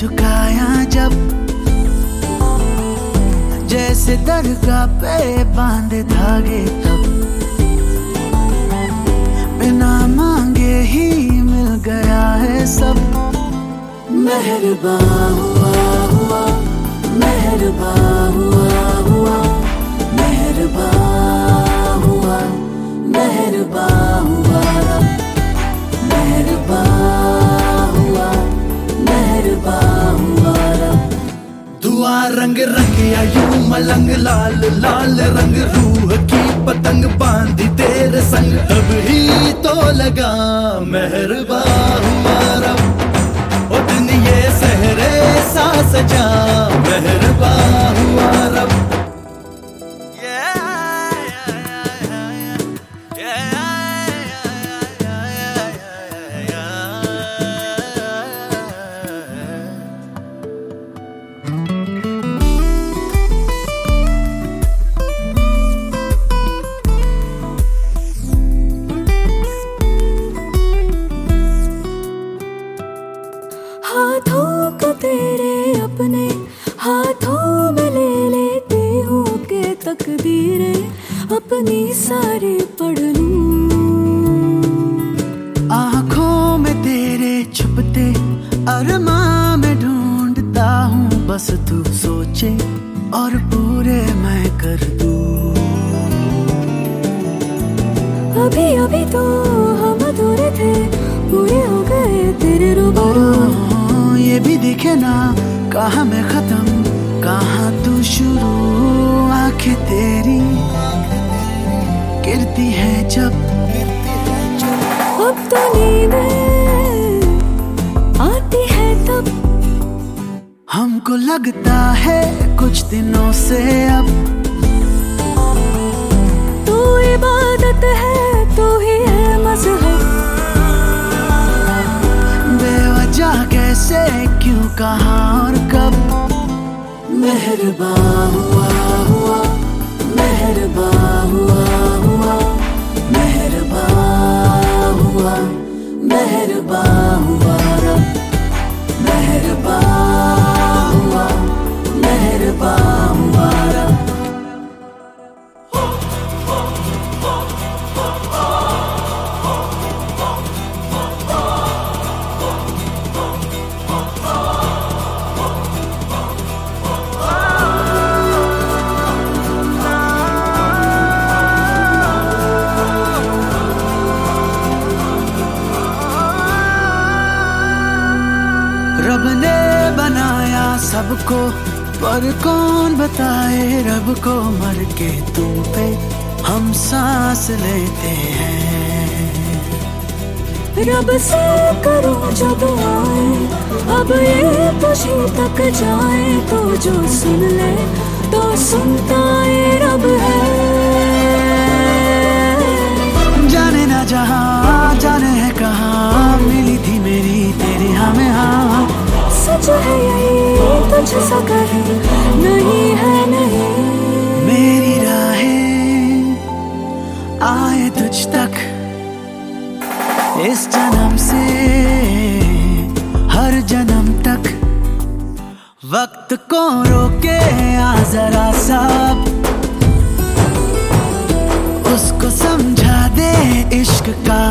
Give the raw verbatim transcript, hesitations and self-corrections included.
झुकाया जब, जैसे दरगाह पे बांधे धागे तब, बिना मांगे ही मिल गया है सब। मेहरबान हुआ हुआ, मेहरबान हुआ हुआ, मेहरबान हुआ, मेहरबान हुआ, मेहरबान हुआ, मेहरबान हुआ। दुआ रंग रंग यूं मलंग, लाल लाल रंग रूह की पतंग बांधी तेरे संग, तब ही तो लगा मेहरबान हुआ रब। ओ दिन ये सहरे सा सजा, मेहरबान हुआ रब। हाथों को तेरे अपने हाथों में ले लेती हूँ के तकदीरें अपनी सारी पढ़ लूं। आँखों में तेरे छुपते अरमां में ढूंढता हूँ, बस तू सोचे और पूरे मैं कर दूं। अभी अभी तो हम अधूरे थे, पूरे हो गए तेरे रूबरू। ये भी दिखे ना कहाँ मैं खत्म कहाँ तू शुरू, आंखें तेरी गिरती है जब, अब तो नींदें आती है तब, हमको लगता है कुछ दिनों से अब तू इबादत है, तू ही है मज़हब। बेवजह कैसे क्यों कहाँ और कब, मेहरबान हुआ हुआ, मेहरबान हुआ हुआ, मेहरबान हुआ, मेहरबान हुआ रब, मेहरबान हुआ, मेहरबान हुआ रब। रब ने बनाया सबको, पर कौन बताए रब को, मर के तुम पे हम सांस लेते हैं। रब से करूं जो दुआएं, अब ये तुझी तक जाए, तो जो सुन ले तो सुनता ये रब है। जाने ना जहां जाने है कहाँ, मिली थी मेरी तेरी हमें हाँ। सच है यही तुझसा कहीं नहीं है नहीं, मेरी राहें आए तुझ तक इस जन्म से हर जन्म तक, वक्त को रोके आ जरा सब, उसको समझा दे इश्क का